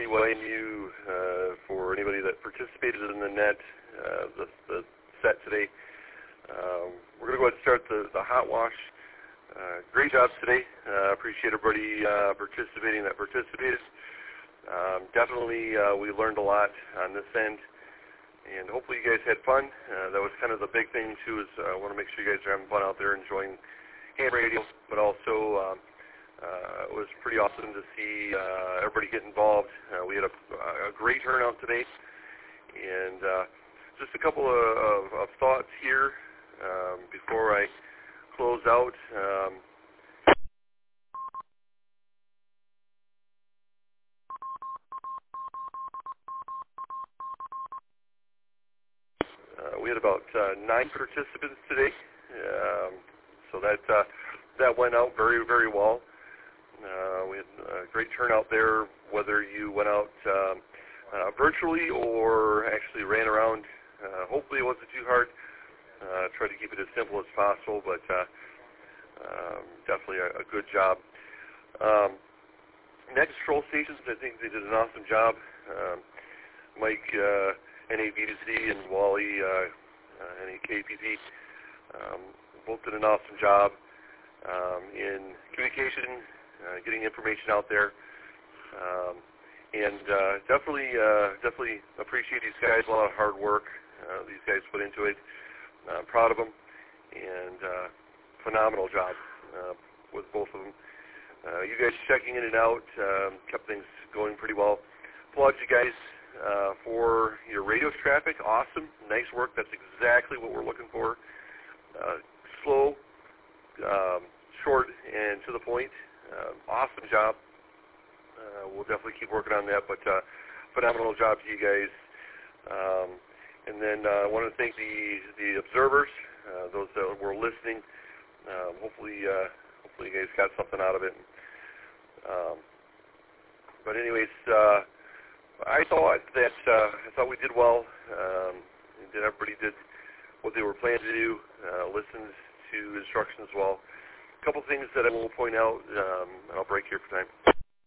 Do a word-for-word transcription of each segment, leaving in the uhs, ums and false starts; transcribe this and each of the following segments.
W I N U uh, for anybody that participated in the net, uh, the, the set today. Um, we're going to go ahead and start the, the hot wash. Uh, great job today. Uh, appreciate everybody uh, participating that participated. Um, definitely uh, we learned a lot on this end, and hopefully you guys had fun. Uh, that was kind of the big thing too, is uh, I want to make sure you guys are having fun out there enjoying ham radio, but also um, uh, it was pretty awesome to see uh, everybody get involved. Uh, we had a, a great turnout today, and uh, just a couple of, of, of thoughts here um, before I close out. Um, uh, we had about uh, nine participants today, um, so that uh, that went out very, very well. Uh, we had a great turnout there, whether you went out um, uh, virtually or actually ran around. Uh, hopefully it wasn't too hard. Uh, try to keep it as simple as possible, but uh, um, definitely a, a good job. Um, Net Control Stations, I think they did an awesome job. Um, Mike, uh, N A B to Z, and Wally, uh, uh, N A K P P, um, both did an awesome job um, in communication, uh, getting information out there, um, and uh, definitely, uh, definitely appreciate these guys. A lot of hard work uh, these guys put into it. Uh, proud of them, and uh, phenomenal job uh, with both of them. Uh, you guys checking in and out um, kept things going pretty well. Applaud you guys uh, for your radio traffic. Awesome, nice work. That's exactly what we're looking for. Uh, slow, um, short, and to the point. Uh, awesome job. Uh, we'll definitely keep working on that, but uh, phenomenal job to you guys. Um, And then uh, I want to thank the the observers, uh, those that were listening. Um, hopefully, uh, hopefully you guys got something out of it. Um, but anyways, uh, I thought that uh, I thought we did well. Um, and that everybody did what they were planning to do, uh, listened to instructions well. A couple things that I will point out, um, and I'll break here for time.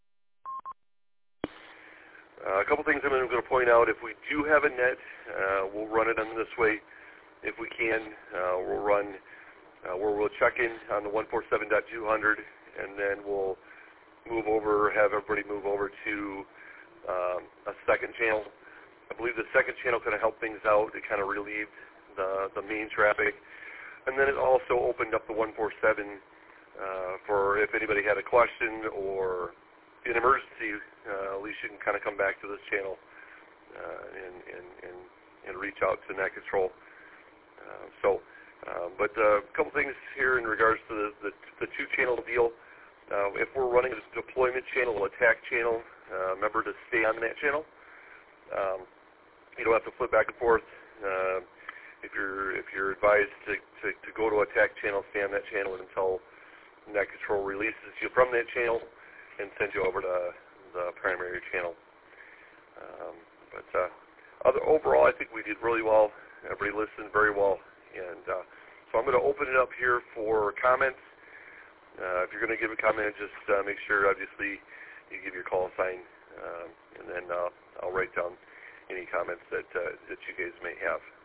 Uh, a couple things I'm going to point out. If we do have a net, uh, we'll run it on this way. If we can, uh, we'll run uh, where we'll check in on the one forty-seven dot two hundred, and then we'll move over, have everybody move over to um, a second channel. I believe the second channel kind of helped things out. It kind of relieved the, the main traffic. And then it also opened up the one forty-seven uh, for if anybody had a question or in emergency, uh, at least you can kind of come back to this channel uh, and, and, and, and reach out to Net Control. Uh, so, uh, but uh, a couple things here in regards to the, the, the two-channel deal. Uh, if we're running a deployment channel, attack channel, uh, remember to stay on that channel. Um, you don't have to flip back and forth. Uh, if you're if you're advised to, to, to go to attack channel, stay on that channel until Net Control releases you from that channel and send you over to the primary channel. Um, but uh, other, overall, I think we did really well. Everybody listened very well. And uh, so I'm going to open it up here for comments. Uh, if you're going to give a comment, just uh, make sure, obviously, you give your call sign, um, and then uh, I'll write down any comments that, uh, that you guys may have.